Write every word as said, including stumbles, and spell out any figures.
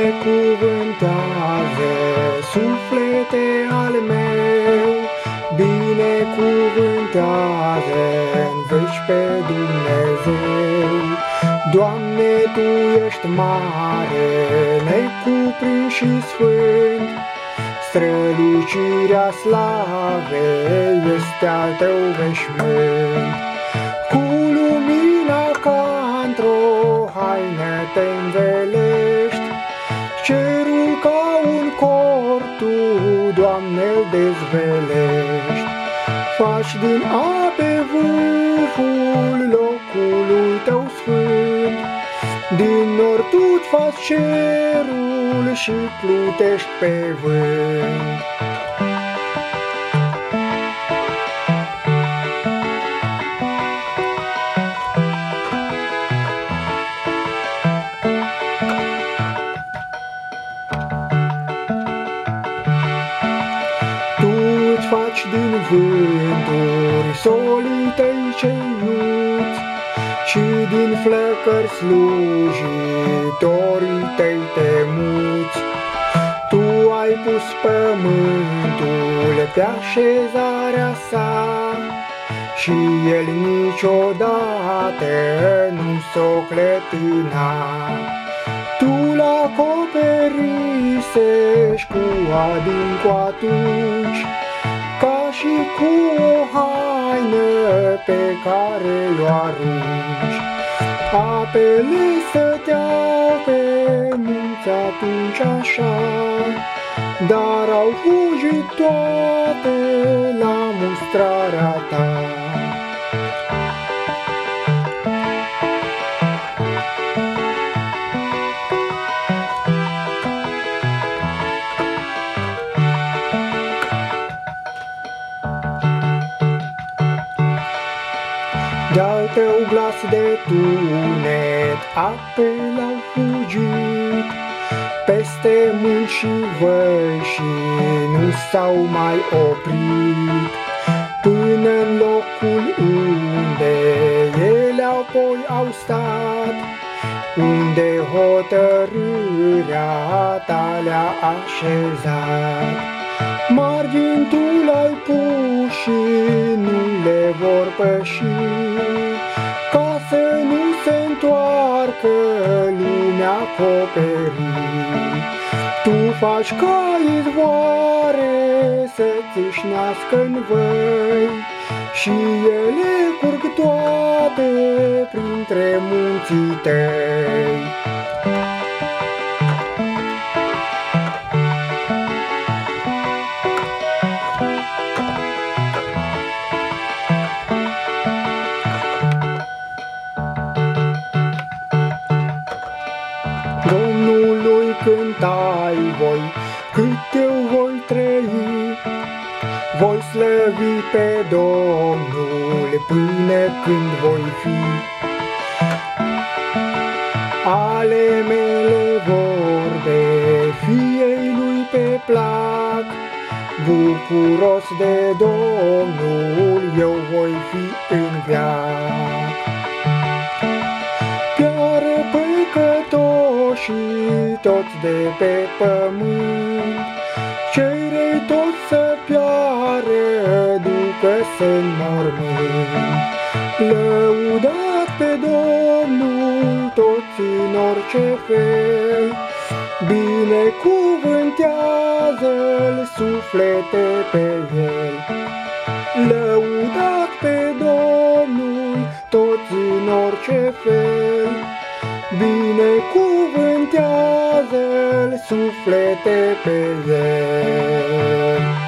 Binecuvântează, suflete al meu, binecuvântează în veci pe Dumnezeu. Doamne, Tu ești mare, necuprins și sfânt, strălucirea slavei este al Tău veșmânt. Cu lumina ca într-o haină te învelești, cerul ca un cor Tu, Doamne, îl dezvelești. Faci din ape vârful locului Tău sfânt, din nor Tu-ți faci cerul și plutești pe vânt. Tu-ți faci din vânturi solii Tăi cei iuți, și din flăcări slujitorii Tăi temuți. Tu ai pus pământul pe așezarea sa, și el niciodată nu s-o clătina. Tu l-acoperisești cu adâncul atunci, ca și cu o haină pe care o arunci. Apele stăteau pe munți atunci așa, dar au fugit toate la mustrarea Ta. De-al Tău glas de tunet apele au fugit peste munți și văi și nu s-au mai oprit, până în locul unde ele apoi au stat, unde hotărârea Ta le-a așezat. Margini Tu le-ai pus și nu le vor păși, ca să nu se întoarcă lumea acoperit. Tu faci ca izvoare să țâșnească-n văi, și ele curg toate printre munții Tăi. Domnului cântai voi, cât eu voi trăi, voi slăvi pe Domnul până când voi fi. Ale mele vorbe fiei Lui pe plac, bucuros de Domnul eu voi fi în veac. Piară păcătoșii toți de pe pământ, cei răi toți să piară, ducă-se în mormânt. Lăudați pe Domnul toți în orice fel, binecuvântează-L suflete pe El. Lăudați pe Domnul toți în orice fel, binecuvântează-L suflete pe El.